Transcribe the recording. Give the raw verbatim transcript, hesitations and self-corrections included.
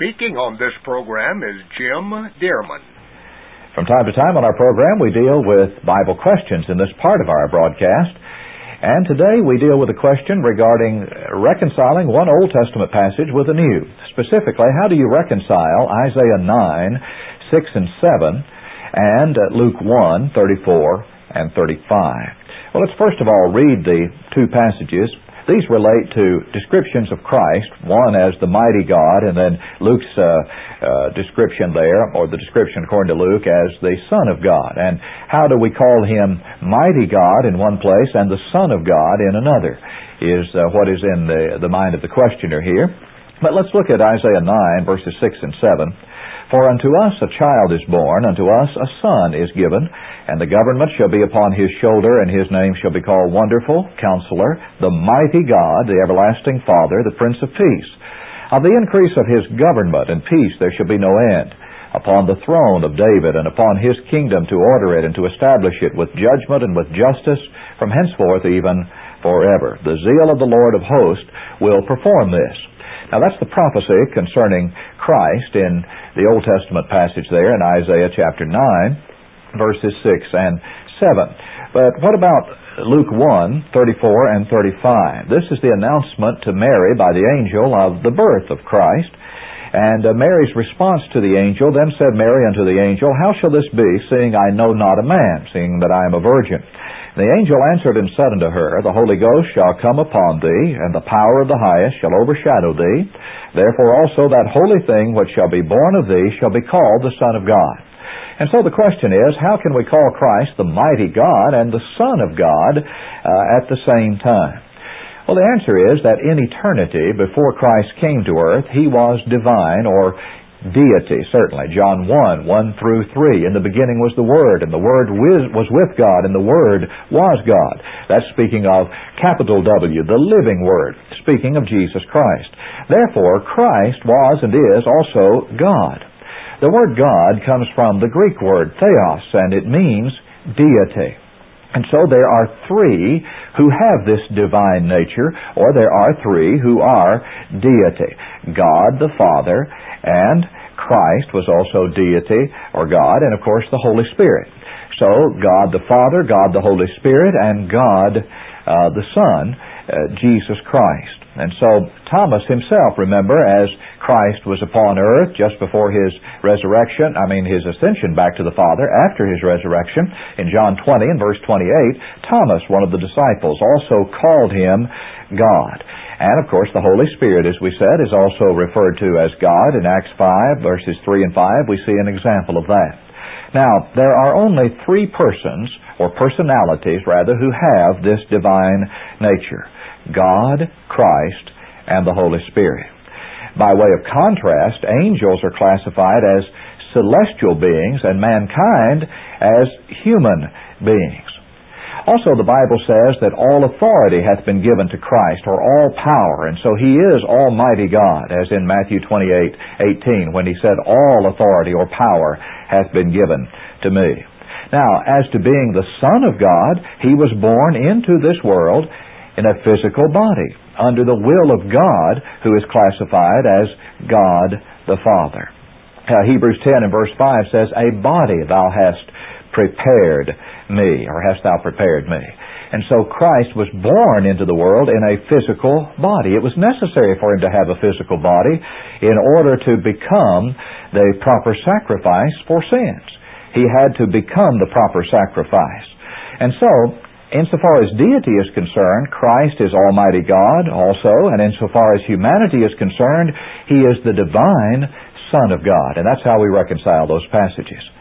Speaking on this program is Jim Dearman. From time to time on our program, we deal with Bible questions in this part of our broadcast. And today we deal with a question regarding reconciling one Old Testament passage with a new. Specifically, how do you reconcile Isaiah nine, six and seven, and Luke one, thirty-four and thirty-five? Well, let's first of all read the two passages. These relate to descriptions of Christ, one as the mighty God, and then Luke's uh, uh, description there, or the description according to Luke, as the Son of God. And how do we call Him mighty God in one place and the Son of God in another, is uh, what is in the, the mind of the questioner here. But let's look at Isaiah nine, verses six and seven. For unto us a child is born, unto us a son is given, and the government shall be upon his shoulder, and his name shall be called Wonderful, Counselor, the Mighty God, the Everlasting Father, the Prince of Peace. Of the increase of his government and peace there shall be no end, upon the throne of David, and upon his kingdom, to order it and to establish it with judgment and with justice from henceforth even forever. The zeal of the Lord of hosts will perform this. Now that's the prophecy concerning Christ in the Old Testament passage there in Isaiah chapter nine, verses six and seven. But what about Luke one, thirty-four and thirty-five? This is the announcement to Mary by the angel of the birth of Christ. And uh, Mary's response to the angel, then said Mary unto the angel, How shall this be, seeing I know not a man, seeing that I am a virgin? The angel answered and said unto her, The Holy Ghost shall come upon thee, and the power of the highest shall overshadow thee. Therefore also that holy thing which shall be born of thee shall be called the Son of God. And so the question is, how can we call Christ the mighty God and the Son of God uh, at the same time? Well, the answer is that in eternity, before Christ came to earth, He was divine, or deity, certainly. John one, one through three. In the beginning was the Word, and the Word was with God, and the Word was God. That's speaking of capital W, the living Word, speaking of Jesus Christ. Therefore, Christ was and is also God. The word God comes from the Greek word theos, and it means deity. And so there are three who have this divine nature, or there are three who are deity. God the Father, and Christ was also deity, or God, and of course the Holy Spirit. So God the Father, God the Holy Spirit, and God uh, the Son, uh, Jesus Christ. And so Thomas himself, remember, as Christ was upon earth just before His resurrection, I mean His ascension back to the Father after His resurrection, in John twenty and verse twenty-eight, Thomas, one of the disciples, also called Him God. And of course the Holy Spirit, as we said, is also referred to as God. In Acts five, verses three and five, we see an example of that. Now, there are only three persons, or personalities rather, who have this divine nature: God, Christ, and the Holy Spirit. By way of contrast, angels are classified as celestial beings and mankind as human beings. Also, the Bible says that all authority hath been given to Christ, or all power, and so He is Almighty God, as in Matthew twenty-eight, eighteen, when He said, All authority or power hath been given to me. Now, as to being the Son of God, He was born into this world in a physical body, under the will of God, who is classified as God the Father. Uh, Hebrews ten and verse five says, A body thou hast prepared me, or hast thou prepared me. And so Christ was born into the world in a physical body. It was necessary for Him to have a physical body in order to become the proper sacrifice for sins. He had to become the proper sacrifice. And so, insofar as deity is concerned, Christ is Almighty God also, and insofar as humanity is concerned, He is the divine Son of God. And that's how we reconcile those passages.